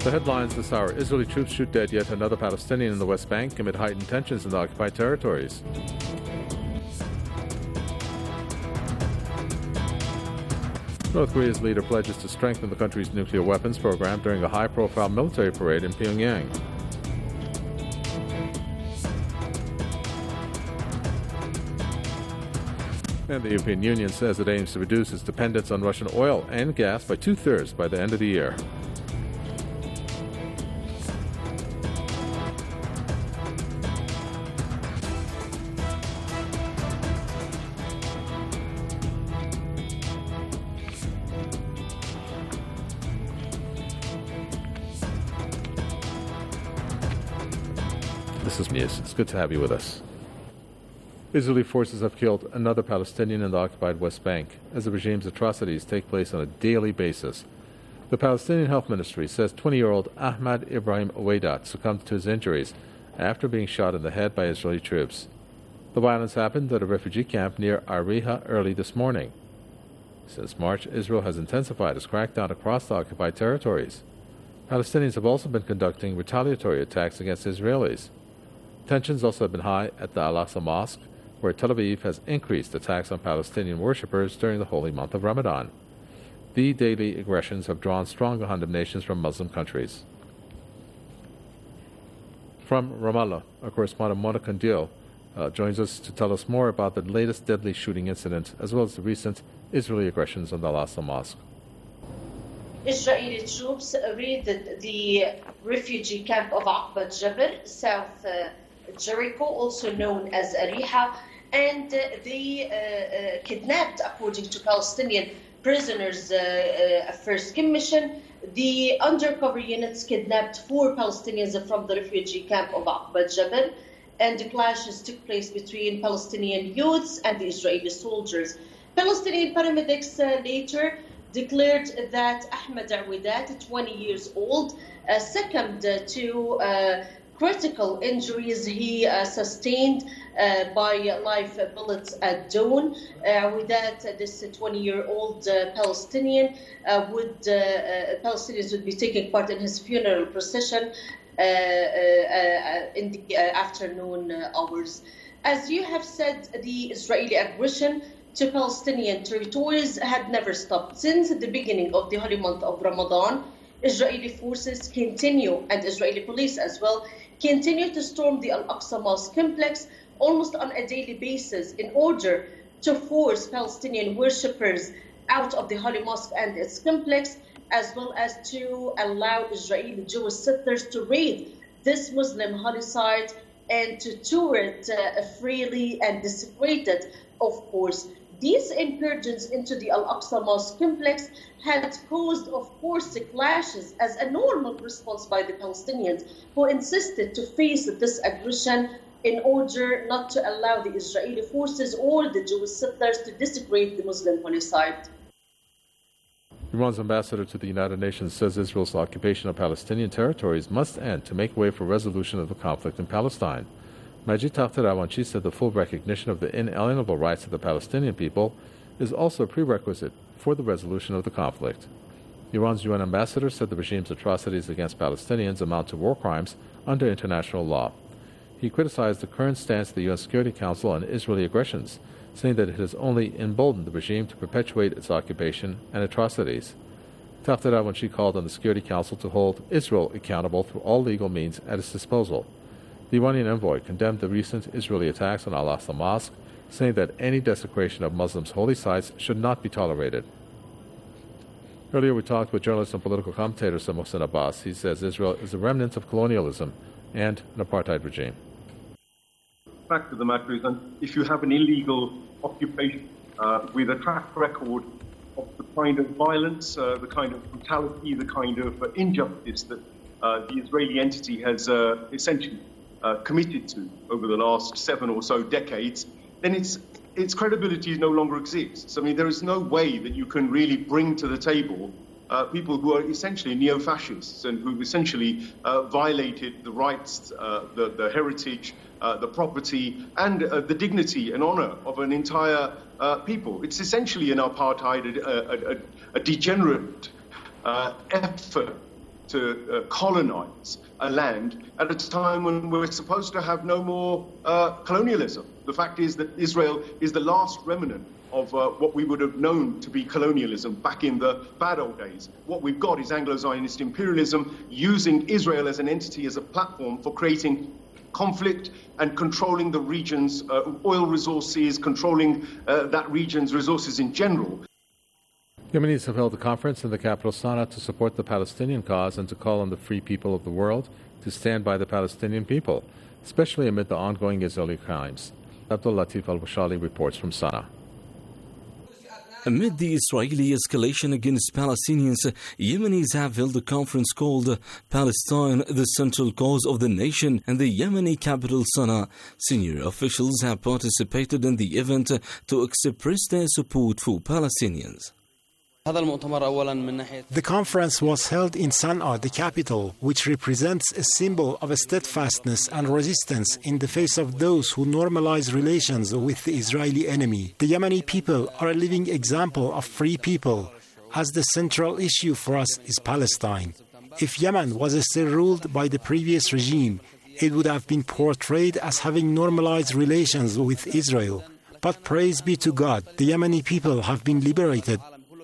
The headlines this hour: Israeli troops shoot dead yet another Palestinian in the West Bank amid heightened tensions in the occupied territories. North Korea's leader pledges to strengthen the country's nuclear weapons program during a high-profile military parade in Pyongyang. And the European Union says it aims to reduce its dependence on Russian oil and gas by 2/3 by the end of the year. This is news. It's good to have you with us. Israeli forces have killed another Palestinian in the occupied West Bank as the regime's atrocities take place on a daily basis. The Palestinian Health Ministry says 20-year-old Ahmad Ibrahim Aweidat succumbed to his injuries after being shot in the head by Israeli troops. The violence happened at a refugee camp near Ariha early this morning. Since March, Israel has intensified its crackdown across the occupied territories. Palestinians have also been conducting retaliatory attacks against Israelis. Tensions also have been high at the Al-Aqsa Mosque, where Tel Aviv has increased attacks on Palestinian worshippers during the holy month of Ramadan. The daily aggressions have drawn strong condemnations from Muslim countries. From Ramallah, our correspondent Monica Kandil joins us to tell us more about the latest deadly shooting incident, as well as the recent Israeli aggressions on the Al-Aqsa Mosque. Israeli troops raided the refugee camp of Aqba Jabr, South Jericho, also known as Ariha, and they kidnapped, according to Palestinian prisoners' first commission, the undercover units kidnapped 4 Palestinians from the refugee camp of Aqba Jabr, and the clashes took place between Palestinian youths and the Israeli soldiers. Palestinian paramedics later declared that Ahmad Aweidat, 20 years old, succumbed to critical injuries he sustained by live bullets at dawn. Aweidat, this 20-year-old Palestinian, Palestinians would be taking part in his funeral procession in the afternoon hours. As you have said, the Israeli aggression to Palestinian territories had never stopped. Since the beginning of the holy month of Ramadan, Israeli forces continue, and Israeli police as well, continue to storm the Al-Aqsa Mosque complex almost on a daily basis in order to force Palestinian worshippers out of the Holy Mosque and its complex, as well as to allow Israeli Jewish settlers to raid this Muslim holy site and to tour it freely and desecrate it, of course. These incursions into the Al-Aqsa Mosque complex had caused, of course, clashes as a normal response by the Palestinians, who insisted to face this aggression in order not to allow the Israeli forces or the Jewish settlers to desecrate the Muslim holy site. Iran's ambassador to the United Nations says Israel's occupation of Palestinian territories must end to make way for resolution of the conflict in Palestine. Majid Takht Ravanchi said the full recognition of the inalienable rights of the Palestinian people is also a prerequisite for the resolution of the conflict. Iran's UN ambassador said the regime's atrocities against Palestinians amount to war crimes under international law. He criticized the current stance of the UN Security Council on Israeli aggressions, saying that it has only emboldened the regime to perpetuate its occupation and atrocities. Takht Ravanchi called on the Security Council to hold Israel accountable through all legal means at its disposal. The Iranian envoy condemned the recent Israeli attacks on Al-Aqsa Mosque, saying that any desecration of Muslims' holy sites should not be tolerated. Earlier we talked with journalist and political commentator Mohsen Abbas. He says Israel is a remnant of colonialism and an apartheid regime. The fact of the matter is that if you have an illegal occupation with a track record of the kind of violence, the kind of brutality, the kind of injustice that the Israeli entity has essentially committed to over the last 7 or so decades, then its credibility no longer exists. I mean, there is no way that you can really bring to the table people who are essentially neo-fascists and who've essentially violated the rights, the heritage, the property, and the dignity and honor of an entire people. It's essentially an apartheid, a degenerate effort to colonize a land at a time when we're supposed to have no more colonialism. The fact is that Israel is the last remnant of what we would have known to be colonialism back in the bad old days. What we've got is Anglo-Zionist imperialism using Israel as an entity, as a platform for creating conflict and controlling the region's oil resources, controlling that region's resources in general. Yemenis have held a conference in the capital Sana'a to support the Palestinian cause and to call on the free people of the world to stand by the Palestinian people, especially amid the ongoing Israeli crimes. Abdul Latif Al-Washali reports from Sana'a. Amid the Israeli escalation against Palestinians, Yemenis have held a conference called Palestine, the Central Cause of the Nation, in the Yemeni capital Sana'a. Senior officials have participated in the event to express their support for Palestinians. The conference was held in Sana'a, the capital, which represents a symbol of steadfastness and resistance in the face of those who normalize relations with the Israeli enemy. The Yemeni people are a living example of free people, as the central issue for us is Palestine. If Yemen was still ruled by the previous regime, it would have been portrayed as having normalized relations with Israel. But praise be to God, the Yemeni people have been liberated.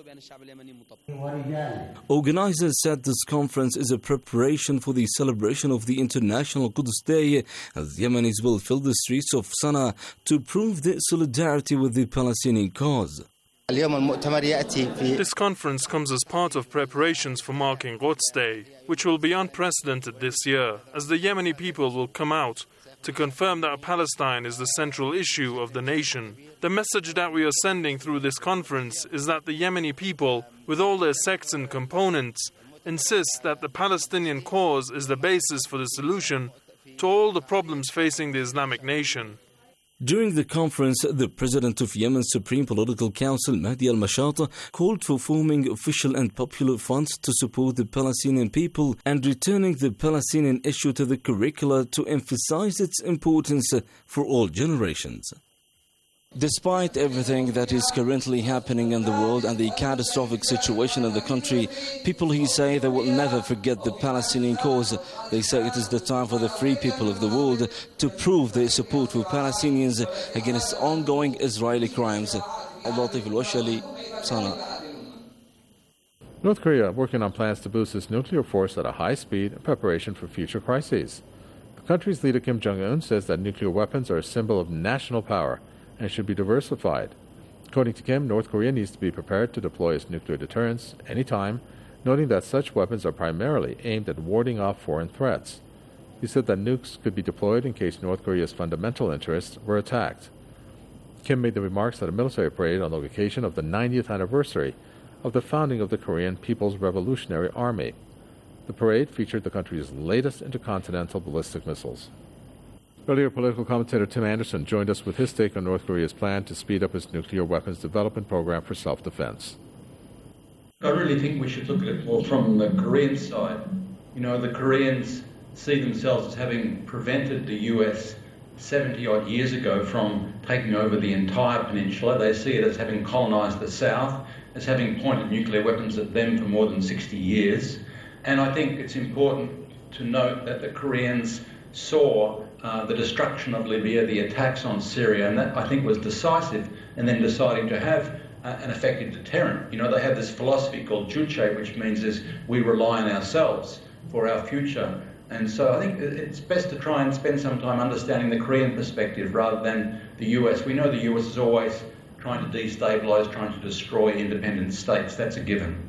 Organizers said this conference is a preparation for the celebration of the International Quds Day, as Yemenis will fill the streets of Sana'a to prove their solidarity with the Palestinian cause. This conference comes as part of preparations for marking Quds Day, which will be unprecedented this year, as the Yemeni people will come out to confirm that Palestine is the central issue of the nation. The message that we are sending through this conference is that the Yemeni people, with all their sects and components, insist that the Palestinian cause is the basis for the solution to all the problems facing the Islamic nation. During the conference, the president of Yemen's Supreme Political Council, Mahdi al-Mashata, called for forming official and popular funds to support the Palestinian people and returning the Palestinian issue to the curricula to emphasize its importance for all generations. Despite everything that is currently happening in the world and the catastrophic situation in the country, people here say they will never forget the Palestinian cause. They say it is the time for the free people of the world to prove their support for Palestinians against ongoing Israeli crimes. Al-Latif Al-Washali, Sana'a. North Korea working on plans to boost its nuclear force at a high speed in preparation for future crises. The country's leader Kim Jong-un says that nuclear weapons are a symbol of national power and should be diversified. According to Kim, North Korea needs to be prepared to deploy its nuclear deterrence anytime, noting that such weapons are primarily aimed at warding off foreign threats. He said that nukes could be deployed in case North Korea's fundamental interests were attacked. Kim made the remarks at a military parade on the occasion of the 90th anniversary of the founding of the Korean People's Revolutionary Army. The parade featured the country's latest intercontinental ballistic missiles. Earlier, political commentator Tim Anderson joined us with his take on North Korea's plan to speed up its nuclear weapons development program for self-defense. I really think we should look at it more from the Korean side. You know, the Koreans see themselves as having prevented the US 70-odd years ago from taking over the entire peninsula. They see it as having colonized the South, as having pointed nuclear weapons at them for more than 60 years. And I think it's important to note that the Koreans saw the destruction of Libya, the attacks on Syria, and that I think was decisive in them deciding to have an effective deterrent. You know, they have this philosophy called Juche, which means is we rely on ourselves for our future. And so I think it's best to try and spend some time understanding the Korean perspective rather than the US. We know the US is always trying to destabilize, trying to destroy independent states. That's a given.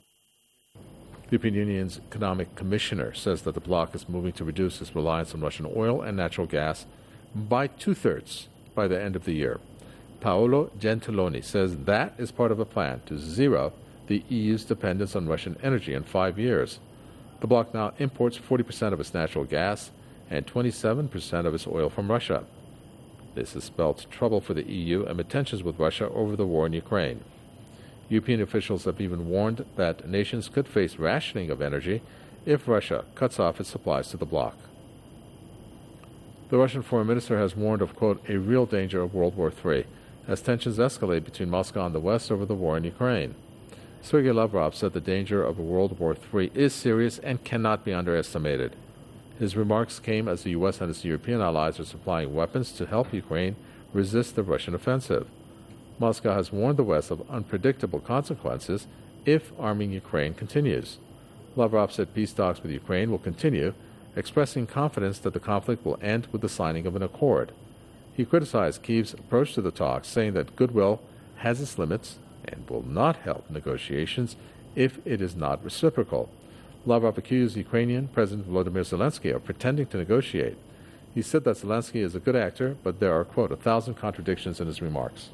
The European Union's Economic Commissioner says that the bloc is moving to reduce its reliance on Russian oil and natural gas by 2/3 by the end of the year. Paolo Gentiloni says that is part of a plan to zero the EU's dependence on Russian energy in 5 years. The bloc now imports 40% of its natural gas and 27% of its oil from Russia. This has spelled trouble for the EU amid tensions with Russia over the war in Ukraine. European officials have even warned that nations could face rationing of energy if Russia cuts off its supplies to the bloc. The Russian foreign minister has warned of, quote, a real danger of World War III as tensions escalate between Moscow and the West over the war in Ukraine. Sergei Lavrov said the danger of a World War III is serious and cannot be underestimated. His remarks came as the U.S. and its European allies are supplying weapons to help Ukraine resist the Russian offensive. Moscow has warned the West of unpredictable consequences if arming Ukraine continues. Lavrov said peace talks with Ukraine will continue, expressing confidence that the conflict will end with the signing of an accord. He criticized Kyiv's approach to the talks, saying that goodwill has its limits and will not help negotiations if it is not reciprocal. Lavrov accused Ukrainian President Volodymyr Zelensky of pretending to negotiate. He said that Zelensky is a good actor, but there are, quote, 1,000 contradictions in his remarks.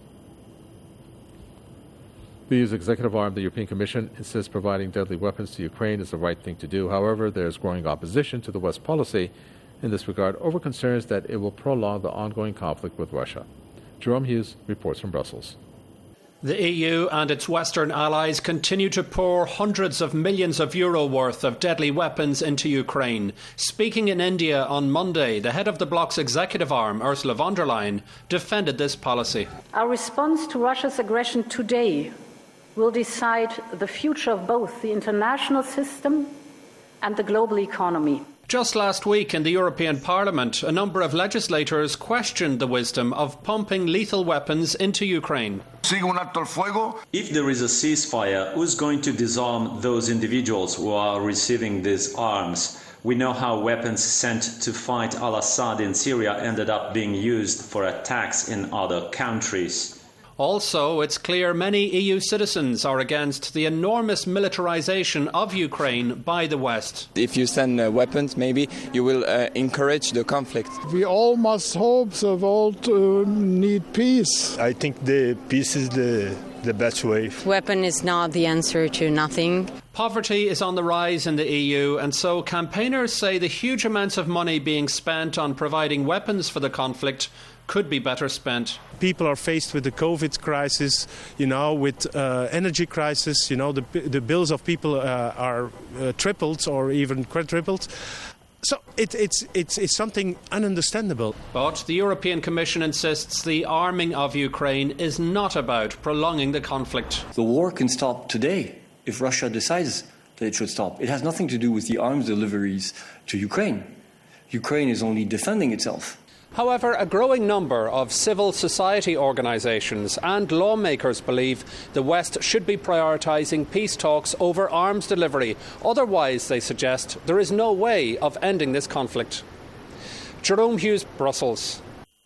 The EU's executive arm, the European Commission, insists providing deadly weapons to Ukraine is the right thing to do. However, there is growing opposition to the West policy in this regard over concerns that it will prolong the ongoing conflict with Russia. Jerome Hughes reports from Brussels. The EU and its Western allies continue to pour hundreds of millions of euro worth of deadly weapons into Ukraine. Speaking in India on Monday, the head of the bloc's executive arm, Ursula von der Leyen, defended this policy. Our response to Russia's aggression today will decide the future of both the international system and the global economy. Just last week in the European Parliament, a number of legislators questioned the wisdom of pumping lethal weapons into Ukraine. If there is a ceasefire, who's going to disarm those individuals who are receiving these arms? We know how weapons sent to fight al-Assad in Syria ended up being used for attacks in other countries. Also, it's clear many EU citizens are against the enormous militarization of Ukraine by the West. If you send weapons, maybe you will encourage the conflict. We all must hope the world need peace. I think the peace is the best way. Weapon is not the answer to nothing. Poverty is on the rise in the EU, and so campaigners say the huge amounts of money being spent on providing weapons for the conflict could be better spent. People are faced with the COVID crisis, with energy crisis. The bills of people are tripled or even quadrupled. So it's something ununderstandable. But the European Commission insists the arming of Ukraine is not about prolonging the conflict. The war can stop today if Russia decides that it should stop. It has nothing to do with the arms deliveries to Ukraine. Ukraine is only defending itself. However, a growing number of civil society organisations and lawmakers believe the West should be prioritising peace talks over arms delivery. Otherwise, they suggest, there is no way of ending this conflict. Jerome Hughes, Brussels.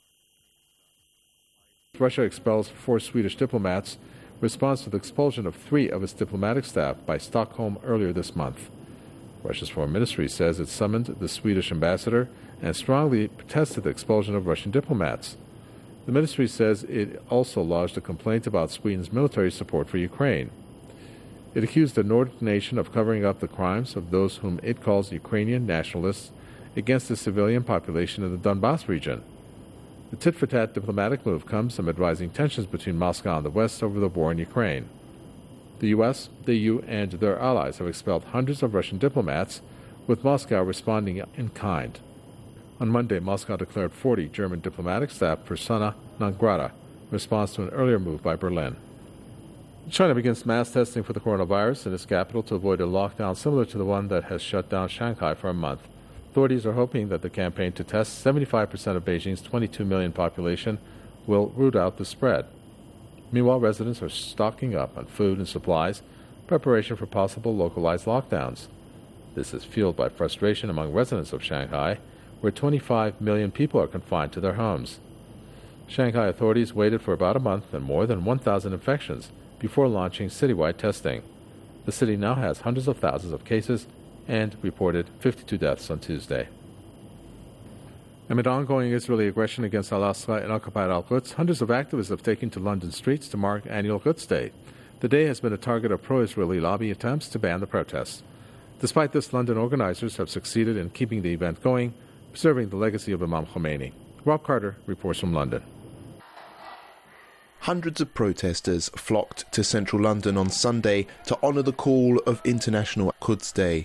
Russia expels 4 Swedish diplomats in response to the expulsion of 3 of its diplomatic staff by Stockholm earlier this month. Russia's foreign ministry says it summoned the Swedish ambassador and strongly protested the expulsion of Russian diplomats. The ministry says it also lodged a complaint about Sweden's military support for Ukraine. It accused the Nordic nation of covering up the crimes of those whom it calls Ukrainian nationalists against the civilian population in the Donbass region. The tit-for-tat diplomatic move comes amid rising tensions between Moscow and the West over the war in Ukraine. The U.S., the EU, and their allies have expelled hundreds of Russian diplomats, with Moscow responding in kind. On Monday, Moscow declared 40 German diplomatic staff persona non grata in response to an earlier move by Berlin. China begins mass testing for the coronavirus in its capital to avoid a lockdown similar to the one that has shut down Shanghai for a month. Authorities are hoping that the campaign to test 75% of Beijing's 22 million population will root out the spread. Meanwhile, residents are stocking up on food and supplies in preparation for possible localized lockdowns. This is fueled by frustration among residents of Shanghai, where 25 million people are confined to their homes. Shanghai authorities waited for about a month and more than 1,000 infections before launching citywide testing. The city now has hundreds of thousands of cases and reported 52 deaths on Tuesday. Amid ongoing Israeli aggression against al-Aqsa and occupied Al-Quds, hundreds of activists have taken to London streets to mark annual Quds Day. The day has been a target of pro-Israeli lobby attempts to ban the protests. Despite this, London organizers have succeeded in keeping the event going, preserving the legacy of Imam Khomeini. Rob Carter reports from London. Hundreds of protesters flocked to central London on Sunday to honour the call of International Quds Day.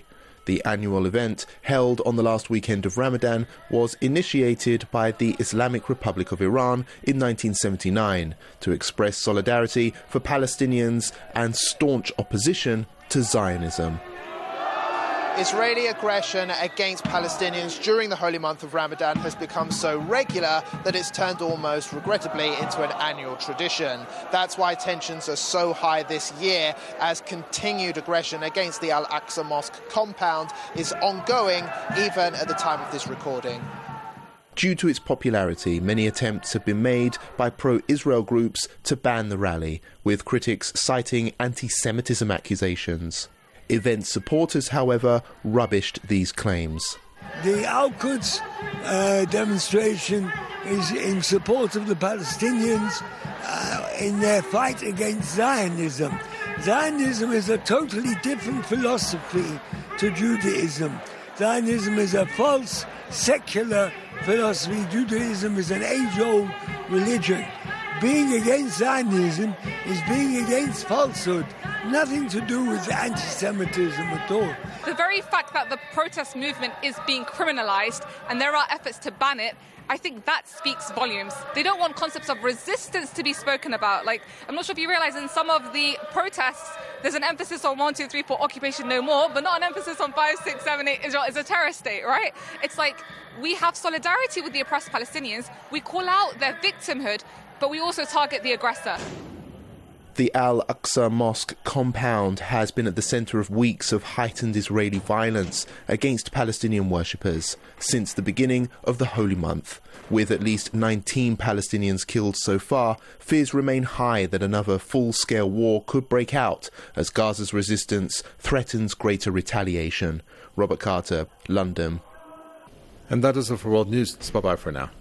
The annual event, held on the last weekend of Ramadan, was initiated by the Islamic Republic of Iran in 1979 to express solidarity for Palestinians and staunch opposition to Zionism. Israeli aggression against Palestinians during the holy month of Ramadan has become so regular that it's turned almost regrettably into an annual tradition. That's why tensions are so high this year, as continued aggression against the Al-Aqsa Mosque compound is ongoing even at the time of this recording. Due to its popularity, many attempts have been made by pro-Israel groups to ban the rally, with critics citing anti-Semitism accusations. Event supporters, however, rubbished these claims. The Al-Quds demonstration is in support of the Palestinians in their fight against Zionism. Zionism is a totally different philosophy to Judaism. Zionism is a false, secular philosophy. Judaism is an age-old religion. Being against Zionism is being against falsehood. Nothing to do with anti-Semitism at all. The very fact that the protest movement is being criminalised and there are efforts to ban it, I think that speaks volumes. They don't want concepts of resistance to be spoken about. Like, I'm not sure if you realise in some of the protests, there's an emphasis on 1, 2, 3, 4, occupation no more, but not an emphasis on 5, 6, 7, 8, Israel is a terrorist state, right? It's like we have solidarity with the oppressed Palestinians, we call out their victimhood, but we also target the aggressor. The Al-Aqsa Mosque compound has been at the centre of weeks of heightened Israeli violence against Palestinian worshippers since the beginning of the holy month. With at least 19 Palestinians killed so far, fears remain high that another full-scale war could break out as Gaza's resistance threatens greater retaliation. Robert Carter, London. And that is it for World News. It's bye-bye for now.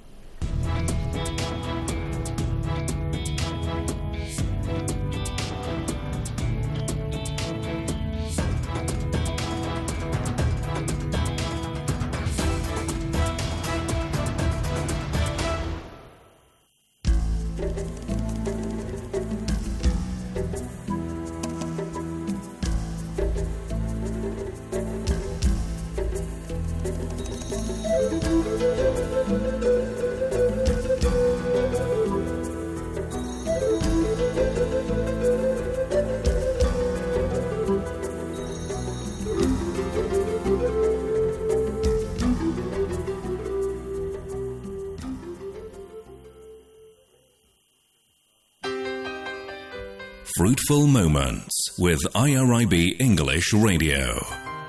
Fruitful Moments with IRIB English Radio.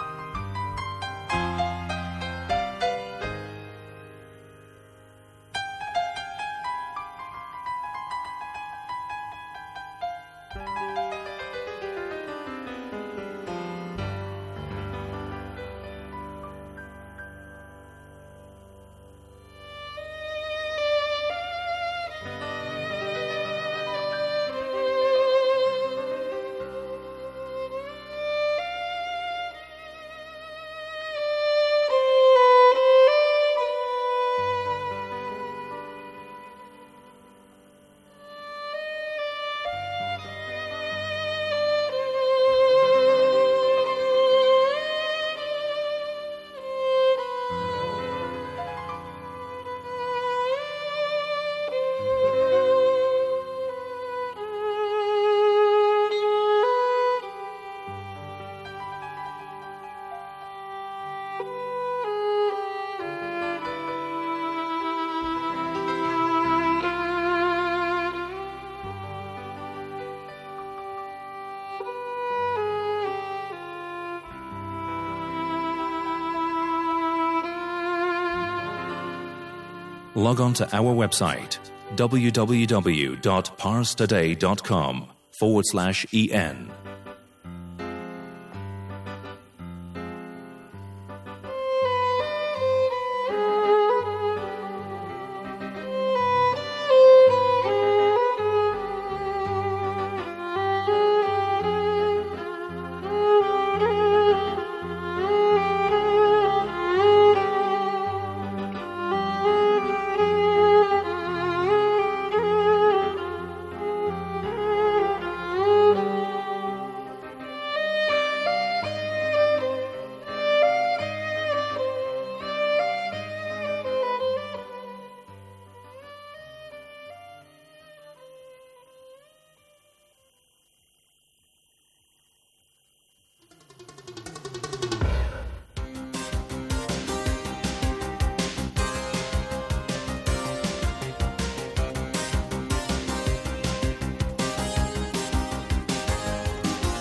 Log on to our website www.parstoday.com/en.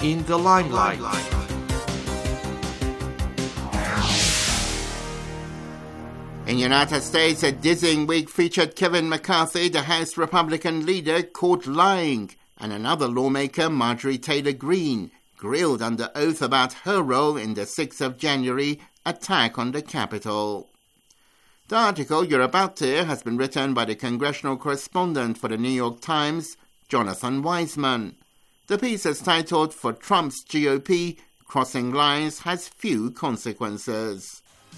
in the limelight. In the United States, a dizzying week featured Kevin McCarthy, the House Republican leader, caught lying, and another lawmaker, Marjorie Taylor Greene, grilled under oath about her role in the 6th of January attack on the Capitol. The article you're about to hear has been written by the congressional correspondent for the New York Times, Jonathan Weisman. The piece is titled, "For Trump's GOP, Crossing Lines Has Few Consequences."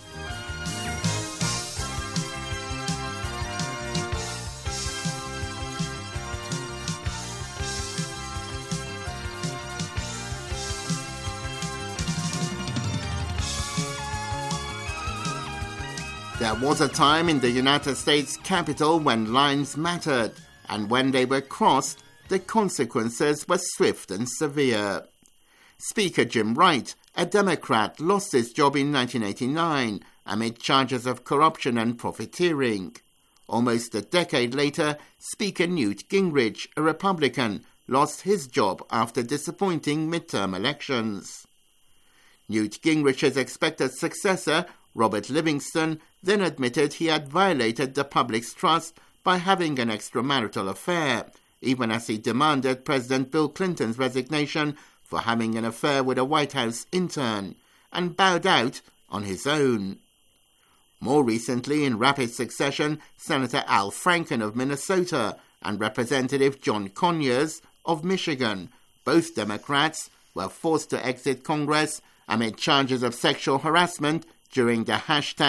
There was a time in the United States Capitol when lines mattered, and when they were crossed, the consequences were swift and severe. Speaker Jim Wright, a Democrat, lost his job in 1989 amid charges of corruption and profiteering. Almost a decade later, Speaker Newt Gingrich, a Republican, lost his job after disappointing midterm elections. Newt Gingrich's expected successor, Robert Livingston, then admitted he had violated the public's trust by having an extramarital affair, even as he demanded President Bill Clinton's resignation for having an affair with a White House intern, and bowed out on his own. More recently, in rapid succession, Senator Al Franken of Minnesota and Representative John Conyers of Michigan, both Democrats, were forced to exit Congress amid charges of sexual harassment during the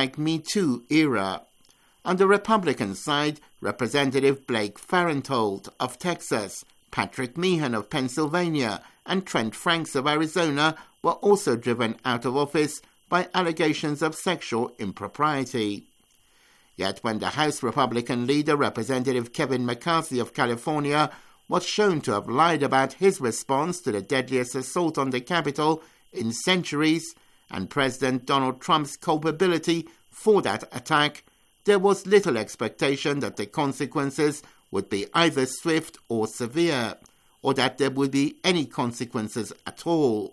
#MeToo era. On the Republican side, Representative Blake Farenthold of Texas, Patrick Meehan of Pennsylvania, and Trent Franks of Arizona were also driven out of office by allegations of sexual impropriety. Yet when the House Republican leader, Representative Kevin McCarthy of California, was shown to have lied about his response to the deadliest assault on the Capitol in centuries, and President Donald Trump's culpability for that attack, there was little expectation that the consequences would be either swift or severe, or that there would be any consequences at all.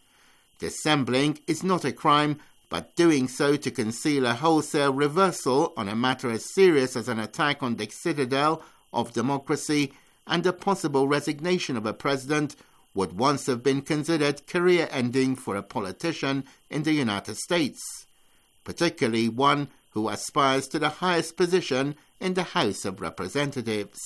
Dissembling is not a crime, but doing so to conceal a wholesale reversal on a matter as serious as an attack on the citadel of democracy and the possible resignation of a president would once have been considered career-ending for a politician in the United States, particularly one who aspires to the highest position in the House of Representatives.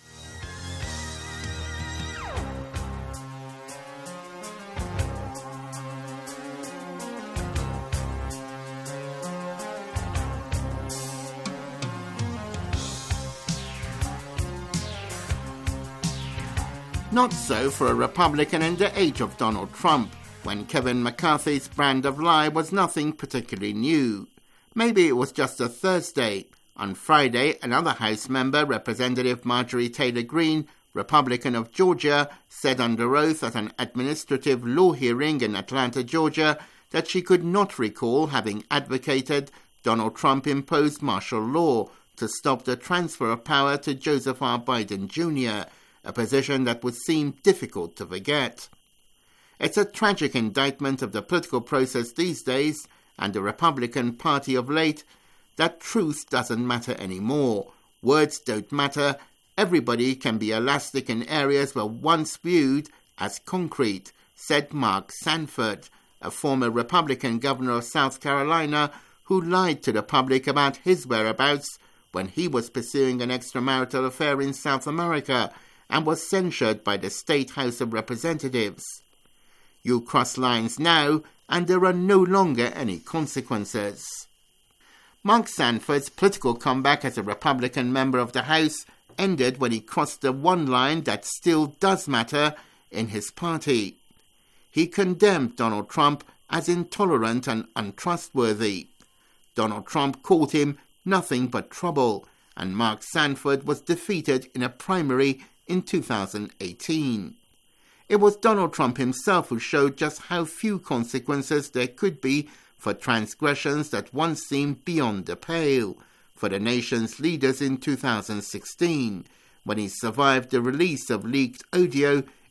Not so for a Republican in the age of Donald Trump, when Kevin McCarthy's brand of lie was nothing particularly new. Maybe it was just a Thursday. On Friday, another House member, Representative Marjorie Taylor Greene, Republican of Georgia, said under oath at an administrative law hearing in Atlanta, Georgia, that she could not recall having advocated Donald Trump imposed martial law to stop the transfer of power to Joseph R. Biden Jr., a position that would seem difficult to forget. It's a tragic indictment of the political process these days, and the Republican Party of late, that truth doesn't matter anymore. Words don't matter. Everybody can be elastic in areas where once viewed as concrete, said Mark Sanford, a former Republican governor of South Carolina who lied to the public about his whereabouts when he was pursuing an extramarital affair in South America and was censured by the State House of Representatives. You cross lines now, and there are no longer any consequences. Mark Sanford's political comeback as a Republican member of the House ended when he crossed the one line that still does matter in his party. He condemned Donald Trump as intolerant and untrustworthy. Donald Trump called him nothing but trouble, and Mark Sanford was defeated in a primary in 2018. It was Donald Trump himself who showed just how few consequences there could be for transgressions that once seemed beyond the pale for the nation's leaders in 2016, when he survived the release of leaked audio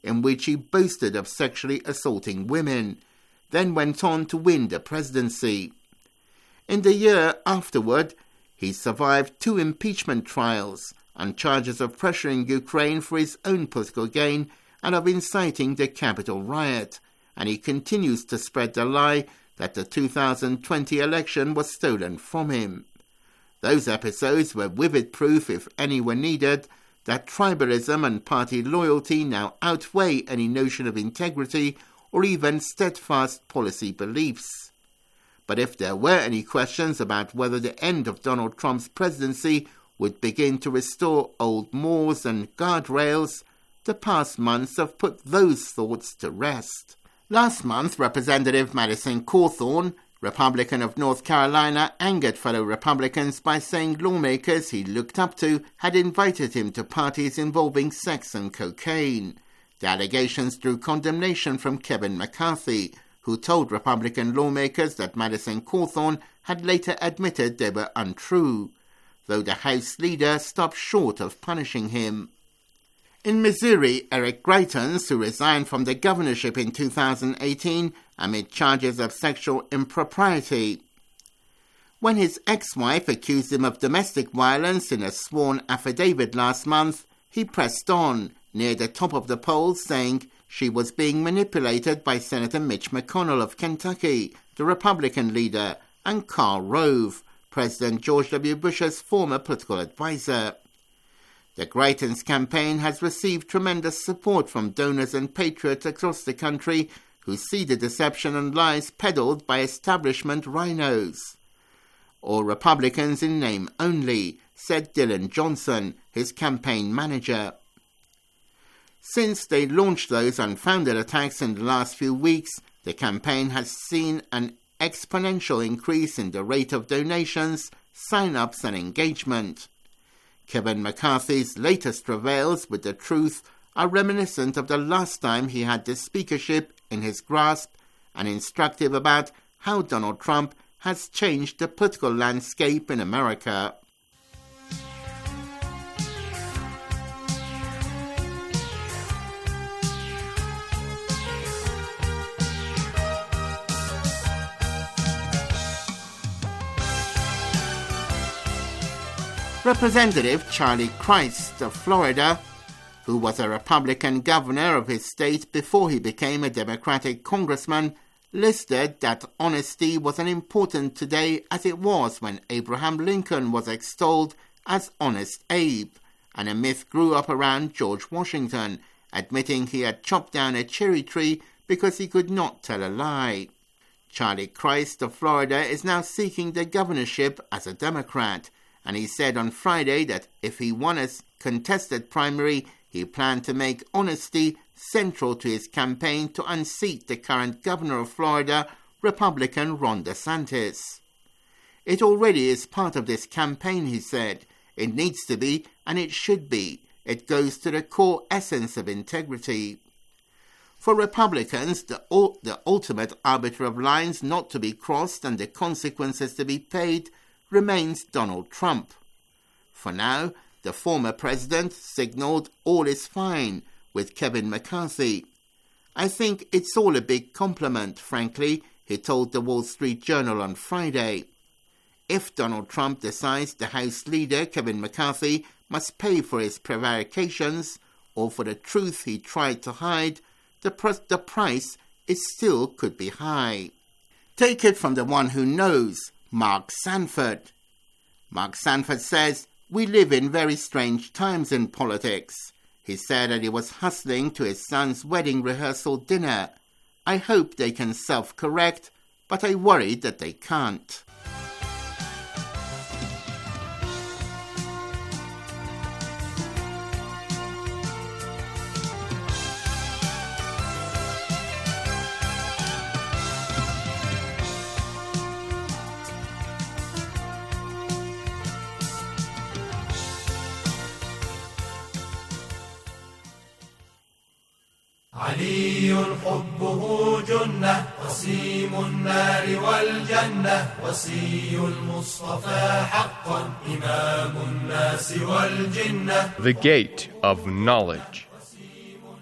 in which he boasted of sexually assaulting women, then went on to win the presidency. In the year afterward, he survived 2 impeachment trials on charges of pressuring Ukraine for his own political gain and of inciting the Capitol riot, and he continues to spread the lie that the 2020 election was stolen from him. Those episodes were vivid proof, if any were needed, that tribalism and party loyalty now outweigh any notion of integrity or even steadfast policy beliefs. But if there were any questions about whether the end of Donald Trump's presidency would begin to restore old mores and guardrails, the past months have put those thoughts to rest. Last month, Representative Madison Cawthorn, Republican of North Carolina, angered fellow Republicans by saying lawmakers he looked up to had invited him to parties involving sex and cocaine. The allegations drew condemnation from Kevin McCarthy, who told Republican lawmakers that Madison Cawthorn had later admitted they were untrue, though the House leader stopped short of punishing him. In Missouri, Eric Greitens, who resigned from the governorship in 2018 amid charges of sexual impropriety, when his ex-wife accused him of domestic violence in a sworn affidavit last month, he pressed on, near the top of the polls, saying she was being manipulated by Senator Mitch McConnell of Kentucky, the Republican leader, and Karl Rove, President George W. Bush's former political advisor. The Greitens campaign has received tremendous support from donors and patriots across the country who see the deception and lies peddled by establishment rhinos. All Republicans in name only, said Dylan Johnson, his campaign manager. Since they launched those unfounded attacks in the last few weeks, the campaign has seen an exponential increase in the rate of donations, sign-ups and engagement. Kevin McCarthy's latest travails with the truth are reminiscent of the last time he had the speakership in his grasp and instructive about how Donald Trump has changed the political landscape in America. Representative Charlie Crist of Florida, who was a Republican governor of his state before he became a Democratic congressman, listed that honesty was as important today as it was when Abraham Lincoln was extolled as Honest Abe, and a myth grew up around George Washington, admitting he had chopped down a cherry tree because he could not tell a lie. Charlie Crist of Florida is now seeking the governorship as a Democrat, and he said on Friday that if he won a contested primary, he planned to make honesty central to his campaign to unseat the current governor of Florida, Republican Ron DeSantis. It already is part of this campaign, he said. It needs to be, and it should be. It goes to the core essence of integrity. For Republicans, the ultimate arbiter of lines not to be crossed and the consequences to be paid remains Donald Trump. For now, the former president signaled all is fine with Kevin McCarthy. I think it's all a big compliment, frankly, he told the Wall Street Journal on Friday. If Donald Trump decides the House leader, Kevin McCarthy, must pay for his prevarications or for the truth he tried to hide, the price still could be high. Take it from the one who knows, Mark Sanford. Mark Sanford says, "We live in very strange times in politics." He said that he was hustling to his son's wedding rehearsal dinner. "I hope they can self-correct, but I worry that they can't." علي حبه جنة وسيم النار والجنة وصي المصطفى حقا إمام الناس والجنة. The gate of knowledge.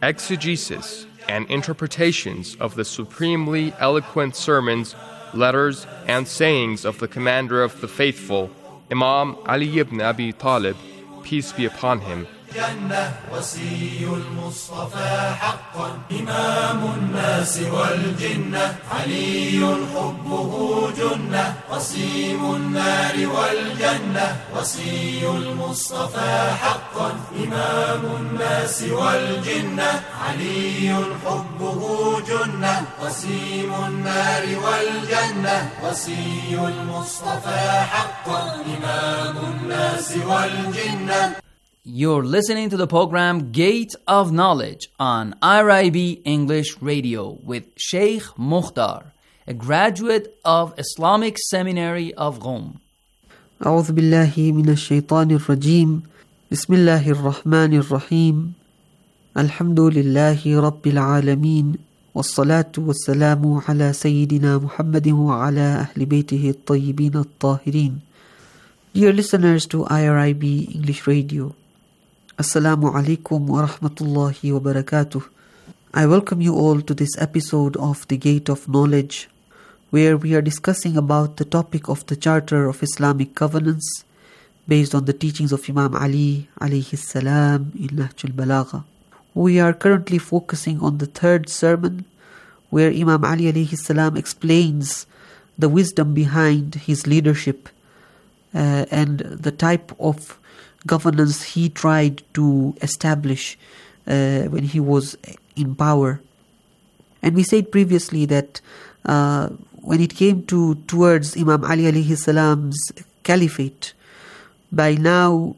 exegesis and interpretations of the supremely eloquent sermons, letters, and sayings of the commander of the faithful, Imam Ali ibn Abi Talib, peace be upon him. جنة وصي المصطفى حقا إمام الناس والجنة علي حبه جنة قسيم النار والجنة وصي المصطفى حقا إمام الناس والجنة علي حبه جنة قسيم النار والجنة وصي المصطفى حقا إمام الناس والجنة. You're listening to the program Gate of Knowledge on IRIB English Radio with Sheikh Mukhtar, a graduate of Islamic Seminary of Qom. أعوذ بالله من الشيطان الرجيم بسم الله الرحمن الرحيم الحمد لله رب العالمين والصلاة والسلام على سيدنا محمد وعلى أهل بيته الطيبين الطاهرين. Dear listeners to IRIB English Radio, Assalamu alaikum wa rahmatullahi wa barakatuh. I welcome you all to this episode of The Gate of Knowledge, where we are discussing about the topic of the Charter of Islamic Governance based on the teachings of Imam Ali alayhi salam in Nahj al-Balagha. We are currently focusing on the third sermon, where Imam Ali alayhi salam explains the wisdom behind his leadership and the type of governance he tried to establish when he was in power. And we said previously that when it came towards Imam Ali alayhi salam's caliphate, by now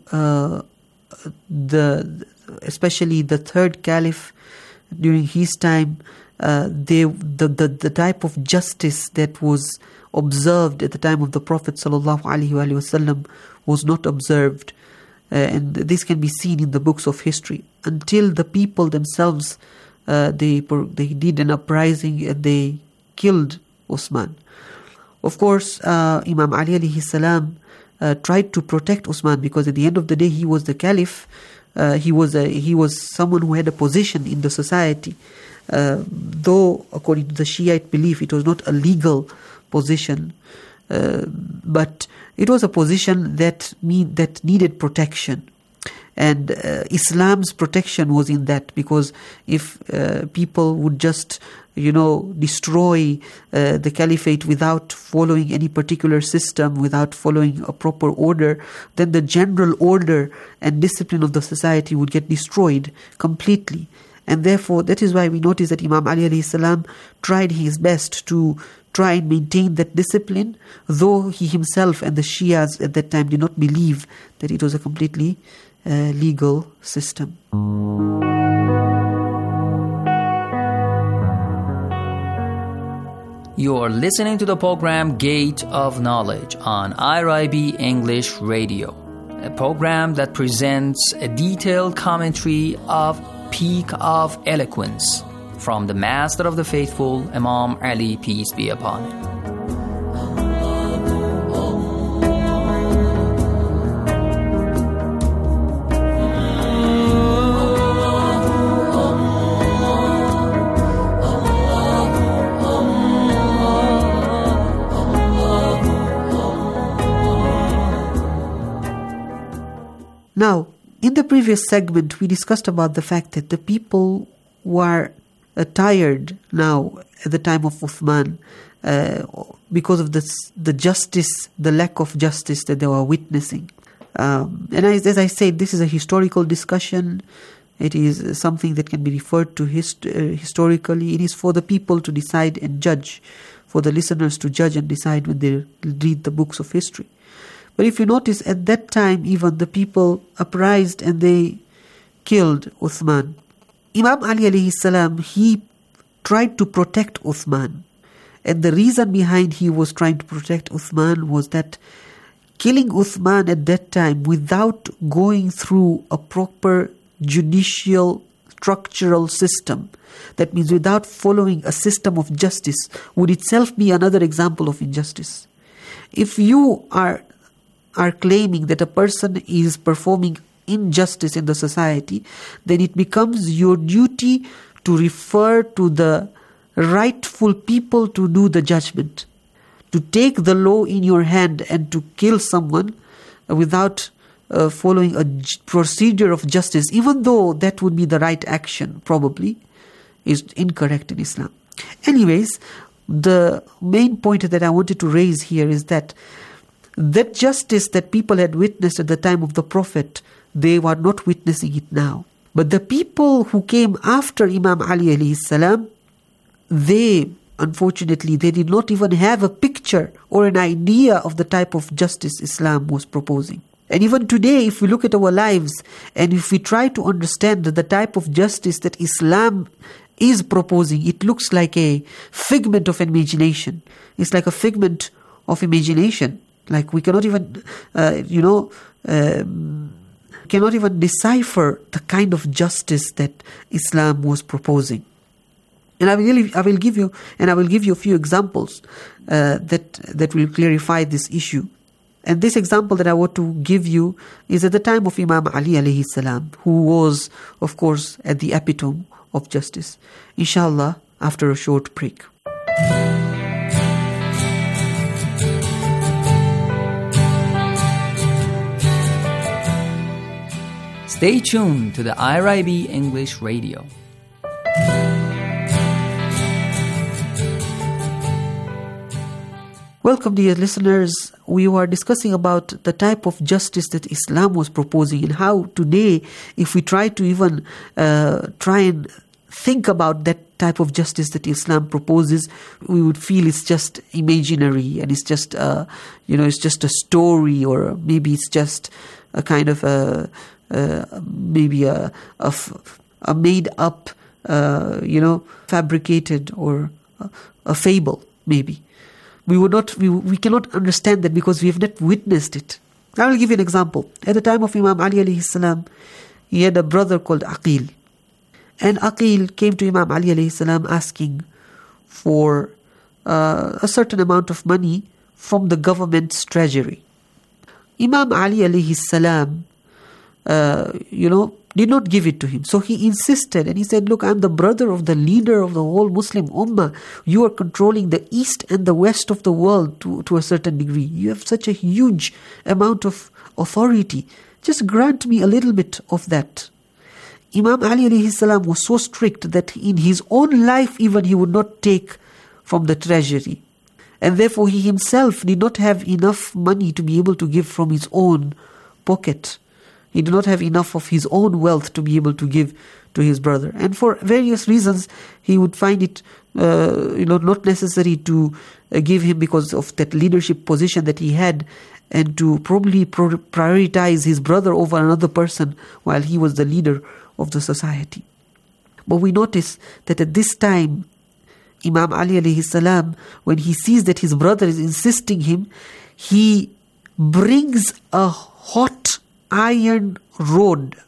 especially the third caliph during his time, the type of justice that was observed at the time of the Prophet sallallahu alaihi wasallam was not observed. And this can be seen in the books of history until the people themselves they did an uprising and they killed Osman. Of course, Imam Ali alayhi salam tried to protect Osman because at the end of the day he was the caliph. He was someone who had a position in the society. Though according to the Shiite belief it was not a legal position, but it was a position that needed protection, and Islam's protection was in that, because if people would just destroy the caliphate without following any particular system, without following a proper order, then the general order and discipline of the society would get destroyed completely. And therefore that is why we notice that Imam Ali alayhi salam tried his best to try and maintain that discipline, though he himself and the Shias at that time did not believe that it was a completely legal system. You are listening to the program Gate of Knowledge on IRIB English Radio, a program that presents a detailed commentary of Peak of Eloquence from the Master of the Faithful, Imam Ali, peace be upon him. Now, in the previous segment, we discussed about the fact that the people were tired now at the time of Uthman because of the justice, the lack of justice that they were witnessing. And as I said, this is a historical discussion. It is something that can be referred to historically. It is for the people to decide and judge, for the listeners to judge and decide when they read the books of history. But if you notice, at that time, even the people uprised and they killed Uthman. Imam Ali alayhi salam, he tried to protect Uthman. And the reason behind he was trying to protect Uthman was that killing Uthman at that time without going through a proper judicial structural system, that means without following a system of justice, would itself be another example of injustice. If you are claiming that a person is performing injustice in the society, then it becomes your duty to refer to the rightful people to do the judgment. To take the law in your hand and to kill someone without following a procedure of justice, even though that would be the right action, probably, is incorrect in Islam. Anyways, the main point that I wanted to raise here is that justice that people had witnessed at the time of the Prophet, they were not witnessing it now. But the people who came after Imam Ali alayhi salam, they, unfortunately, they did not even have a picture or an idea of the type of justice Islam was proposing. And even today, if we look at our lives and if we try to understand the type of justice that Islam is proposing, it looks like a figment of imagination. It's like a figment of imagination. Like we cannot even, cannot even decipher the kind of justice that Islam was proposing. And I will give you a few examples that will clarify this issue. And this example that I want to give you is at the time of Imam Ali alayhi salam, who was, of course, at the epitome of justice. Inshallah, after a short break. Stay tuned to the IRIB English Radio. Welcome, dear listeners. We were discussing about the type of justice that Islam was proposing and how today, if we try to even try and think about that type of justice that Islam proposes, we would feel it's just imaginary and it's just it's just a story, or maybe it's just a kind of maybe a made up, fabricated, or a fable, maybe. We cannot understand that because we have not witnessed it. I will give you an example. At the time of Imam Ali alayhi salam, he had a brother called Aqil. And Aqil came to Imam Ali alayhi salam asking for a certain amount of money from the government's treasury. Imam Ali alayhi salam, did not give it to him. So he insisted and he said, look, I'm the brother of the leader of the whole Muslim Ummah. You are controlling the east and the west of the world to a certain degree. You have such a huge amount of authority. Just grant me a little bit of that. Imam Ali alayhi salam was so strict that in his own life even he would not take from the treasury. And therefore he himself did not have enough money to be able to give from his own pocket. He did not have enough of his own wealth to be able to give to his brother. And for various reasons, he would find it not necessary to give him because of that leadership position that he had, and to probably prioritize his brother over another person while he was the leader of the society. But we notice that at this time, Imam Ali alayhi salam, when he sees that his brother is insisting him, he brings a hot iron rod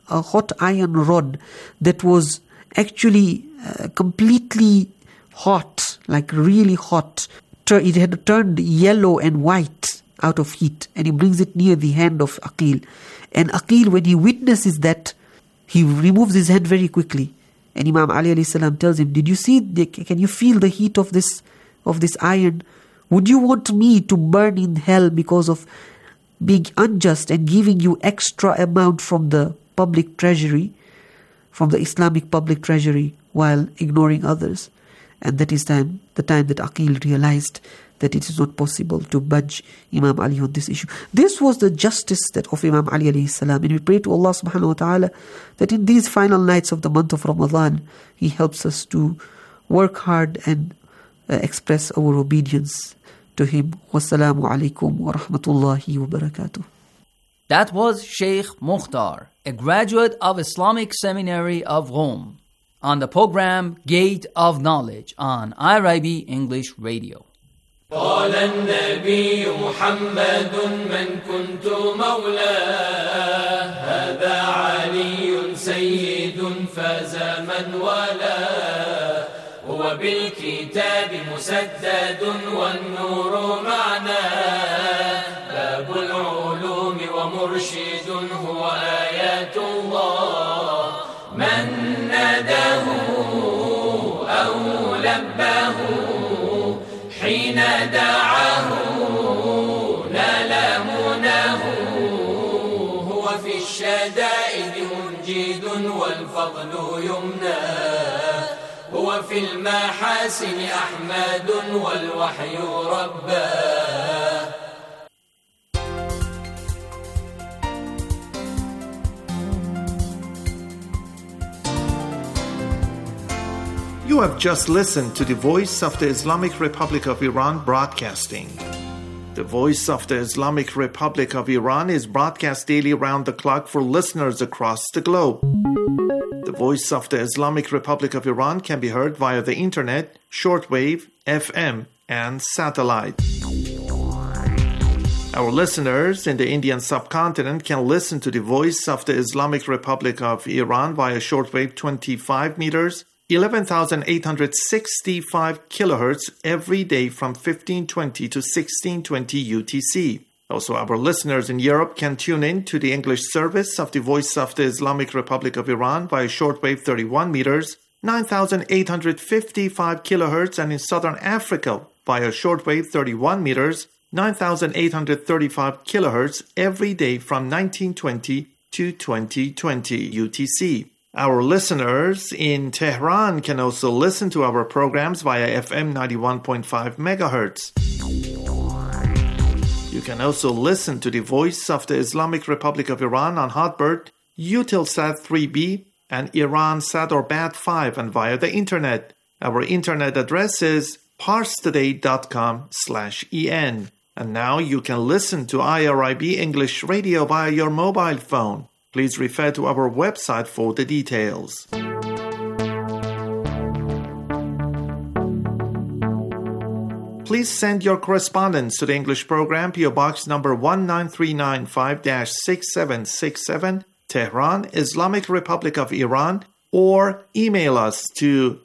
that was actually completely hot, like really hot. It had turned yellow and white out of heat, and he brings it near the hand of Aqil. And Aqil, when he witnesses that, he removes his hand very quickly. And Imam Ali alayhi salam tells him, did you see, can you feel the heat of this iron? Would you want me to burn in hell because of being unjust and giving you extra amount from the public treasury, from the Islamic public treasury, while ignoring others? And that is the time that Aqil realized that it is not possible to budge Imam Ali on this issue. This was the justice of Imam Ali alayhi salam. And we pray to Allah subhanahu wa ta'ala that in these final nights of the month of Ramadan, He helps us to work hard and express our obedience to him. Wassalamu alaikum wa rahmatullahi wa barakatuh. That was Sheikh Mukhtar, a graduate of Islamic Seminary of Rome, on the program Gate of Knowledge on IRIB English Radio. قال النبي محمد من كنت مولاه هذا علي سيد فاز من ولاه هو بالكتاب مسدد والنور معناه باب العلوم ومرشد مجيد هو آيات الله من ناداه أو لباه حين دعاه نال مناه هو في الشدائد مجيد والفضل يمناه هو في المحاسن أحمد والوحي رباه. You have just listened to the Voice of the Islamic Republic of Iran broadcasting. The Voice of the Islamic Republic of Iran is broadcast daily round the clock for listeners across the globe. The Voice of the Islamic Republic of Iran can be heard via the internet, shortwave, FM, and satellite. Our listeners in the Indian subcontinent can listen to the Voice of the Islamic Republic of Iran via shortwave 25 meters, 11,865 kilohertz every day from 1520 to 1620 UTC. Also, our listeners in Europe can tune in to the English service of the Voice of the Islamic Republic of Iran via shortwave 31 meters, 9,855 kilohertz, and in Southern Africa via shortwave 31 meters, 9,835 kilohertz every day from 1920 to 2020 UTC. Our listeners in Tehran can also listen to our programs via FM 91.5 megahertz. You can also listen to the Voice of the Islamic Republic of Iran on Hotbird, Eutelsat 3B, and Iransat or BAT5, and via the internet. Our internet address is parstoday.com/en. And now you can listen to IRIB English Radio via your mobile phone. Please refer to our website for the details. Please send your correspondence to the English program, PO Box number 19395-6767, Tehran, Islamic Republic of Iran, or email us to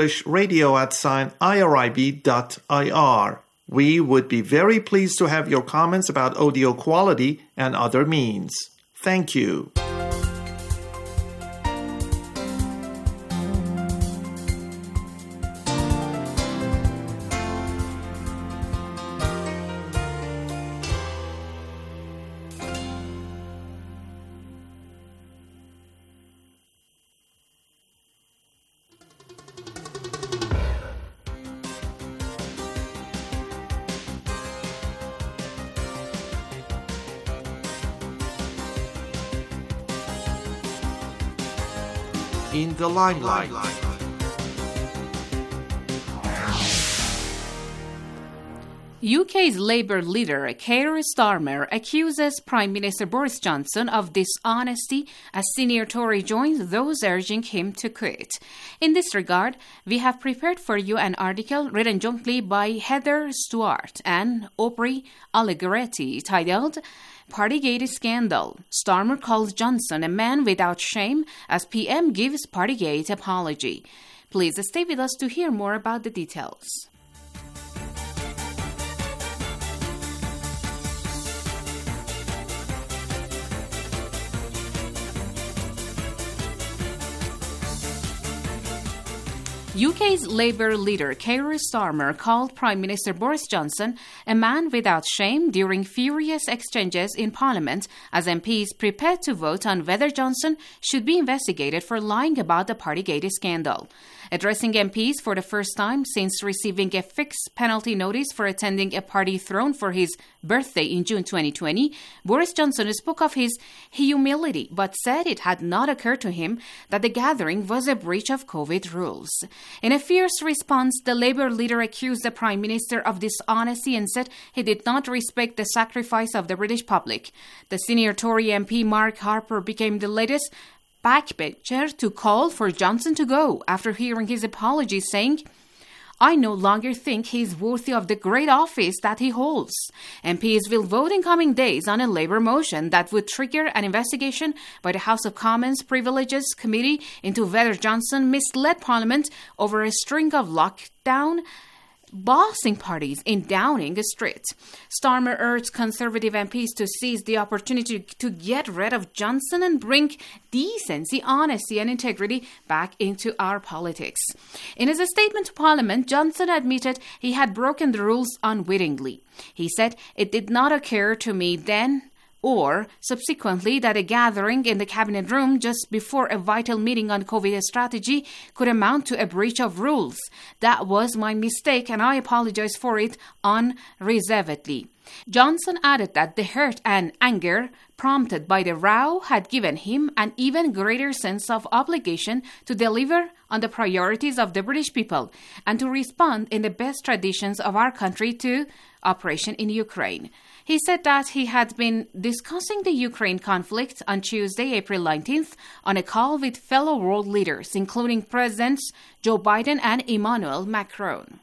englishradio@irib.ir. We would be very pleased to have your comments about audio quality and other means. Thank you. In the limelight. UK's Labour leader Keir Starmer accuses Prime Minister Boris Johnson of dishonesty as senior Tory joins those urging him to quit. In this regard, we have prepared for you an article written jointly by Heather Stewart and Aubrey Allegretti titled Partygate Scandal. Starmer calls Johnson a man without shame as PM gives Partygate apology. Please stay with us to hear more about the details. UK's Labour leader Keir Starmer called Prime Minister Boris Johnson a man without shame during furious exchanges in Parliament as MPs prepared to vote on whether Johnson should be investigated for lying about the Partygate scandal. Addressing MPs for the first time since receiving a fixed penalty notice for attending a party thrown for his birthday in June 2020, Boris Johnson spoke of his humility but said it had not occurred to him that the gathering was a breach of COVID rules. In a fierce response, the Labour leader accused the Prime Minister of dishonesty and said he did not respect the sacrifice of the British public. The senior Tory MP Mark Harper became the latest backbencher to call for Johnson to go after hearing his apology, saying, "I no longer think he is worthy of the great office that he holds." MPs will vote in coming days on a Labour motion that would trigger an investigation by the House of Commons Privileges Committee into whether Johnson misled Parliament over a string of lockdown bossing parties in Downing Street. Starmer urged Conservative MPs to seize the opportunity to get rid of Johnson and bring decency, honesty and integrity back into our politics. In his statement to Parliament, Johnson admitted he had broken the rules unwittingly. He said, "It did not occur to me then or subsequently that a gathering in the cabinet room just before a vital meeting on COVID strategy could amount to a breach of rules. That was my mistake and I apologize for it unreservedly." Johnson added that the hurt and anger prompted by the row had given him an even greater sense of obligation to deliver on the priorities of the British people and to respond in the best traditions of our country to operation in Ukraine. He said that he had been discussing the Ukraine conflict on Tuesday, April 19th, on a call with fellow world leaders, including Presidents Joe Biden and Emmanuel Macron.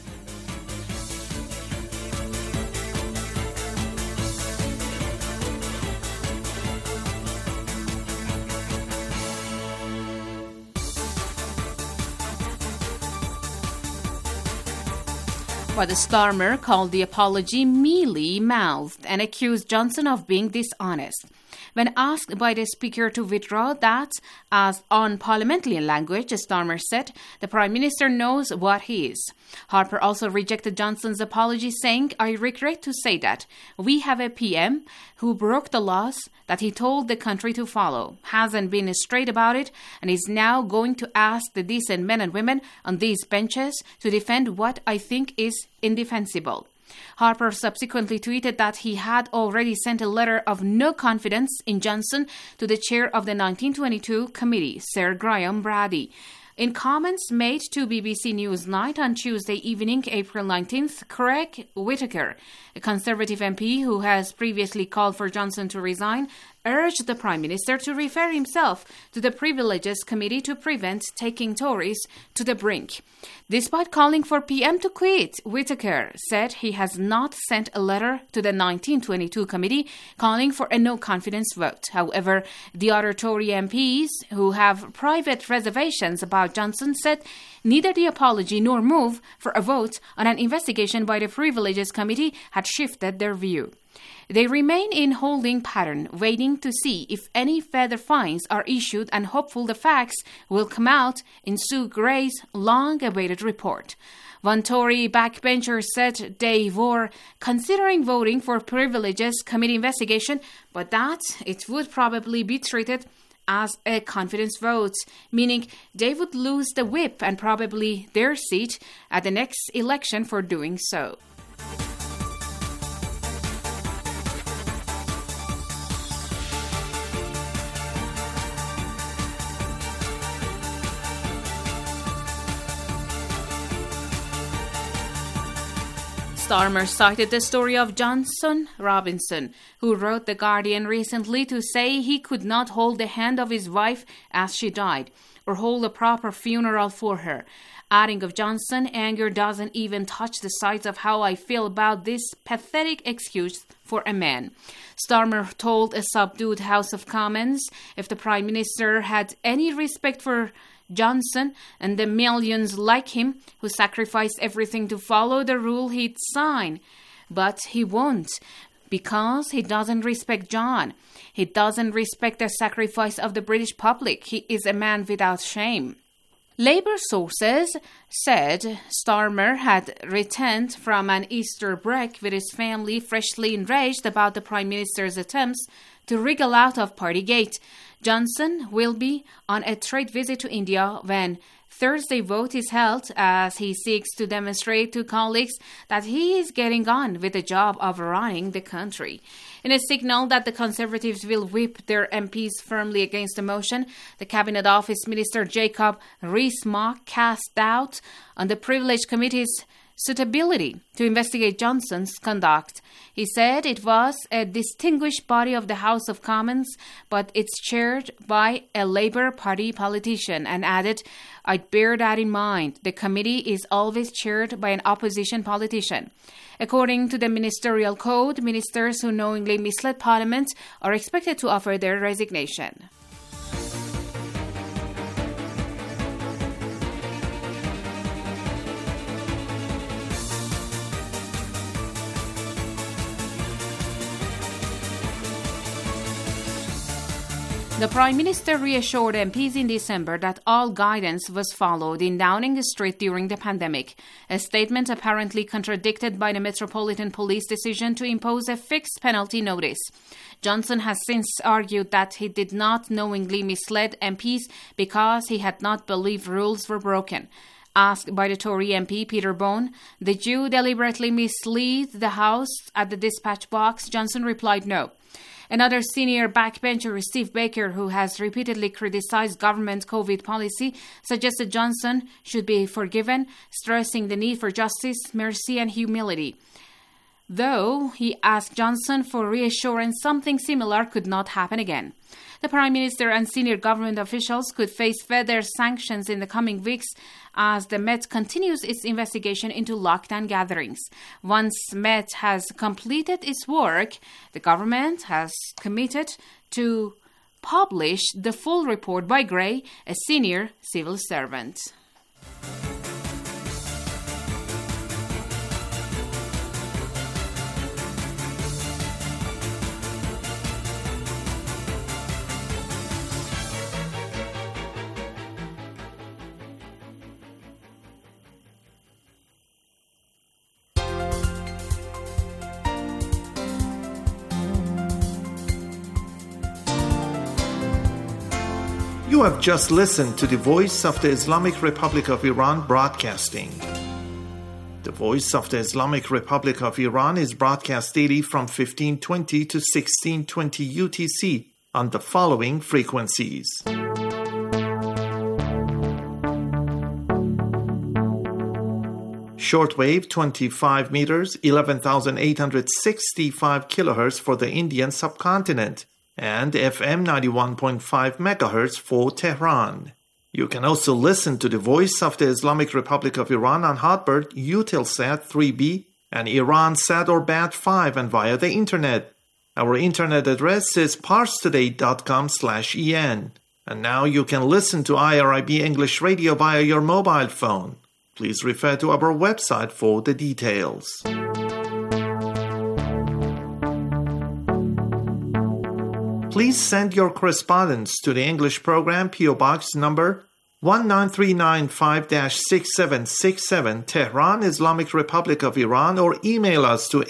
But Starmer called the apology mealy-mouthed and accused Johnson of being dishonest. When asked by the Speaker to withdraw that as unparliamentary language, Starmer said the Prime Minister knows what he is. Harper also rejected Johnson's apology, saying, "I regret to say that we have a PM who broke the laws that he told the country to follow, hasn't been straight about it, and is now going to ask the decent men and women on these benches to defend what I think is indefensible." Harper subsequently tweeted that he had already sent a letter of no confidence in Johnson to the chair of the 1922 committee, Sir Graham Brady. In comments made to BBC Newsnight on Tuesday evening, April 19th, Craig Whitaker, a Conservative MP who has previously called for Johnson to resign, urged the Prime Minister to refer himself to the Privileges Committee to prevent taking Tories to the brink. Despite calling for PM to quit, Whitaker said he has not sent a letter to the 1922 committee calling for a no-confidence vote. However, the other Tory MPs who have private reservations about Johnson said neither the apology nor move for a vote on an investigation by the Privileges Committee had shifted their view. They remain in holding pattern, waiting to see if any further fines are issued and hopeful the facts will come out in Sue Gray's long-awaited report. One Tory backbencher said they were considering voting for Privileges Committee investigation, but that it would probably be treated as a confidence vote, meaning they would lose the whip and probably their seat at the next election for doing so. Starmer cited the story of Johnson Robinson, who wrote The Guardian recently to say he could not hold the hand of his wife as she died, or hold a proper funeral for her. Adding of Johnson, anger doesn't even touch the sides of how I feel about this pathetic excuse for a man. Starmer told a subdued House of Commons if the Prime Minister had any respect for Johnson and the millions like him who sacrificed everything to follow the rule, he'd sign. But he won't, because he doesn't respect John. He doesn't respect the sacrifice of the British public. He is a man without shame. Labour sources said Starmer had returned from an Easter break with his family freshly enraged about the Prime Minister's attempts to wriggle out of Partygate. Johnson will be on a trade visit to India when Thursday vote is held, as he seeks to demonstrate to colleagues that he is getting on with the job of running the country. In a signal that the Conservatives will whip their MPs firmly against the motion, the Cabinet Office Minister Jacob Rees-Mogg cast doubt on the Privilege Committee's suitability to investigate Johnson's conduct. He said it was a distinguished body of the House of Commons, but it's chaired by a Labour Party politician, and added, I'd bear that in mind. The committee is always chaired by an opposition politician. According to the Ministerial Code, ministers who knowingly misled Parliament are expected to offer their resignation. The Prime Minister reassured MPs in December that all guidance was followed in Downing Street during the pandemic, a statement apparently contradicted by the Metropolitan Police decision to impose a fixed penalty notice. Johnson has since argued that he did not knowingly mislead MPs because he had not believed rules were broken. Asked by the Tory MP Peter Bone, did you deliberately mislead the House at the dispatch box? Johnson replied no. Another senior backbencher, Steve Baker, who has repeatedly criticized government COVID policy, suggested Johnson should be forgiven, stressing the need for justice, mercy, and humility. Though he asked Johnson for reassurance something similar could not happen again. The Prime Minister and senior government officials could face further sanctions in the coming weeks as the Met continues its investigation into lockdown gatherings. Once Met has completed its work, the government has committed to publish the full report by Gray, a senior civil servant. You have just listened to the Voice of the Islamic Republic of Iran broadcasting. The Voice of the Islamic Republic of Iran is broadcast daily from 1520 to 1620 UTC on the following frequencies. Shortwave 25 meters, 11,865 kilohertz for the Indian subcontinent, and FM 91.5 MHz for Tehran. You can also listen to the Voice of the Islamic Republic of Iran on Hotbird, Eutelsat 3B, and Iransat or Bat5 and via the Internet. Our Internet address is parstoday.com/en. And now you can listen to IRIB English Radio via your mobile phone. Please refer to our website for the details. Please send your correspondence to the English program PO Box number 19395-6767 Tehran, Islamic Republic of Iran, or email us to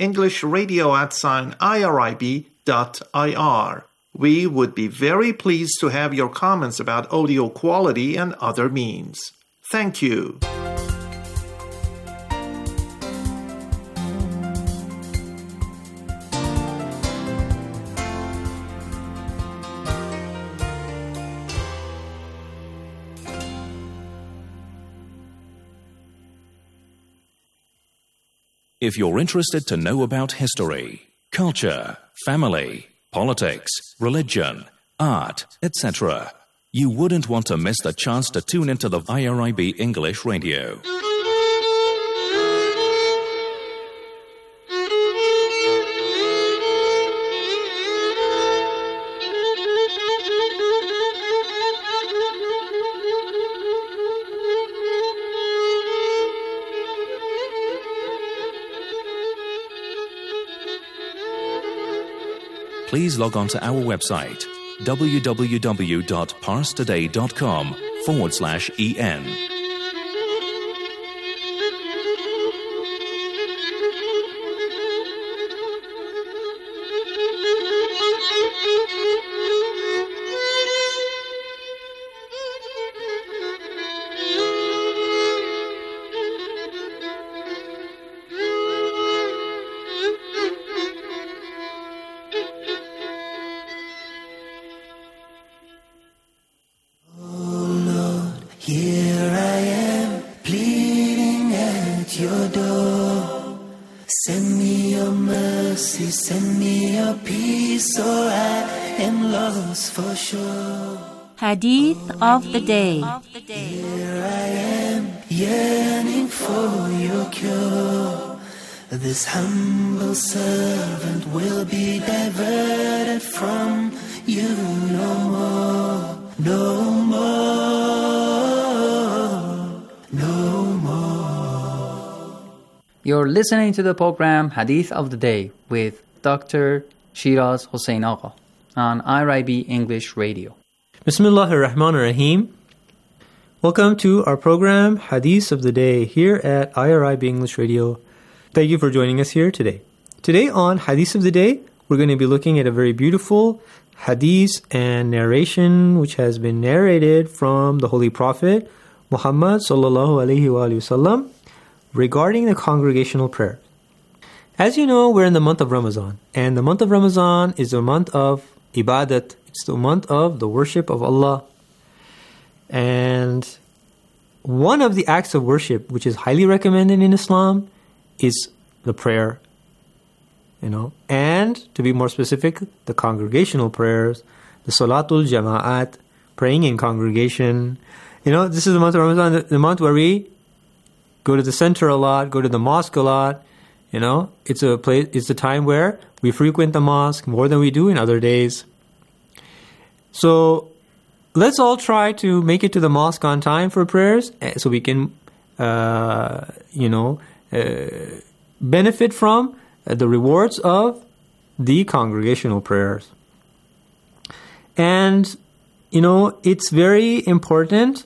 englishradio@irib.ir. We would be very pleased to have your comments about audio quality and other means. Thank you. If you're interested to know about history, culture, family, politics, religion, art, etc., you wouldn't want to miss the chance to tune into the IRIB English Radio. Please log on to our website, www.parstoday.com/en. Here I am, pleading at your door. Send me your mercy, send me your peace, or I am lost for sure. Hadith of the day. Here I am, yearning for your cure. This humble servant will be diverted from you no more, no more, no more. You're listening to the program Hadith of the Day with Dr. Shiraz Hossein Agha. on IRIB English Radio. Bismillah ar-Rahman ar-Rahim. Welcome to our program, Hadith of the Day, here at IRIB English Radio. Thank you for joining us here today. Today on Hadith of the Day, we're going to be looking at a very beautiful hadith and narration which has been narrated from the Holy Prophet Muhammad sallallahu alaihi wasallam regarding the congregational prayer. As you know, we're in the month of Ramadan, and the month of Ramadan is a month of ibadat. It's the month of the worship of Allah. And one of the acts of worship which is highly recommended in Islam is the prayer. And to be more specific, the congregational prayers, the Salatul Jama'at, praying in congregation. This is the month of Ramadan, the month where we go to the center a lot, go to the mosque a lot. It's a time where we frequent the mosque more than we do in other days. So let's all try to make it to the mosque on time for prayers so we can, benefit from the rewards of the congregational prayers. And, it's very important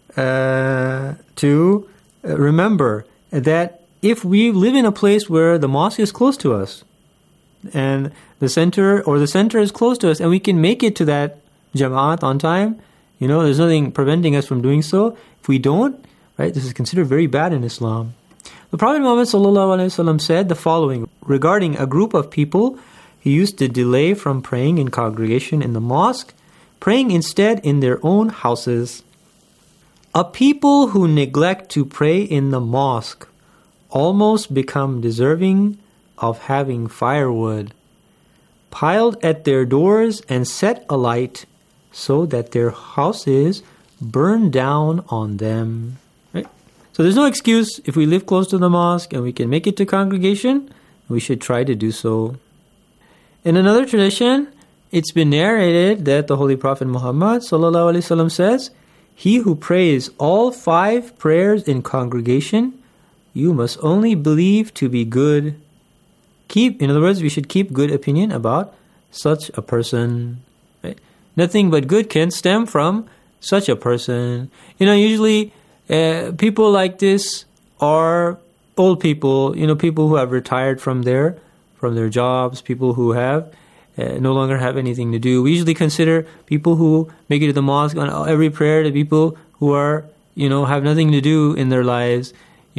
to remember that if we live in a place where the mosque is close to us and the center is close to us and we can make it to that jama'at on time, there's nothing preventing us from doing so. If we don't, right, this is considered very bad in Islam. The Prophet Muhammad ﷺ said the following regarding a group of people who used to delay from praying in congregation in the mosque, praying instead in their own houses. A people who neglect to pray in the mosque almost become deserving of having firewood piled at their doors and set alight so that their houses burn down on them. So there's no excuse if we live close to the mosque and we can make it to congregation, we should try to do so. In another tradition, it's been narrated that the Holy Prophet Muhammad ﷺ says, "He who prays all 5 prayers in congregation, you must only believe to be good. In other words, we should keep good opinion about such a person." Right? Nothing but good can stem from such a person. Usually people like this are old people, people who have retired from their jobs, people who have no longer have anything to do. We usually consider people who make it to the mosque on every prayer the people who are, have nothing to do in their lives,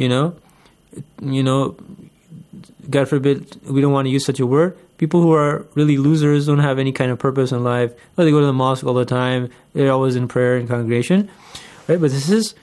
God forbid, we don't want to use such a word. People who are really losers, don't have any kind of purpose in life. They go to the mosque all the time. They're always in prayer and congregation. Right? But this is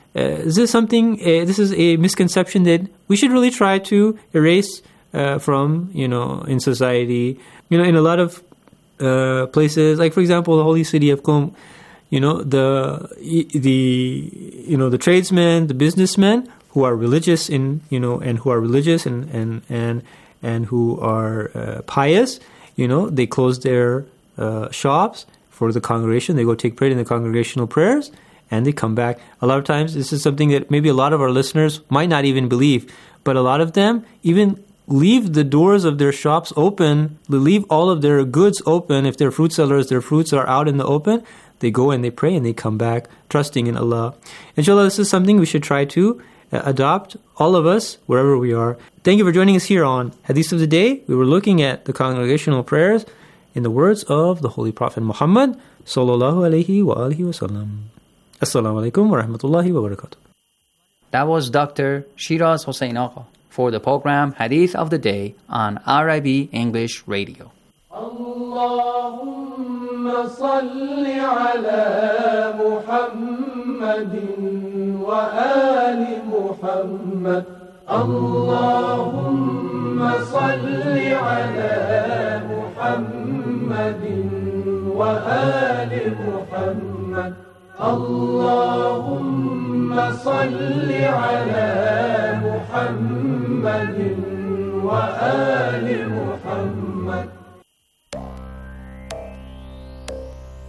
a misconception that we should really try to erase from, in society. In a lot of places, like for example, the holy city of Qom, the tradesmen, the businessmen who are religious and who are religious and who are pious, they close their shops for the congregation. They go take part in the congregational prayers and they come back. A lot of times, this is something that maybe a lot of our listeners might not even believe, but a lot of them even leave the doors of their shops open, they leave all of their goods open. If they're fruit sellers, their fruits are out in the open. They go and they pray and they come back, trusting in Allah. Inshallah, this is something we should try to adopt, all of us, wherever we are. Thank you for joining us here on Hadith of the Day. We were looking at the congregational prayers in the words of the Holy Prophet Muhammad sallallahu alaihi wa alihi wasallam. Assalamu alaikum wa rahmatullahi wa barakatuh. That was Dr. Shiraz Hossein Agha for the program Hadith of the Day on IRIB English Radio. Allahumma salli ala Muhammadin wa ali Muhammad. Allahumma salli ala Muhammadin wa ali Muhammad. Allahumma salli ala Muhammadin wa ali Muhammad.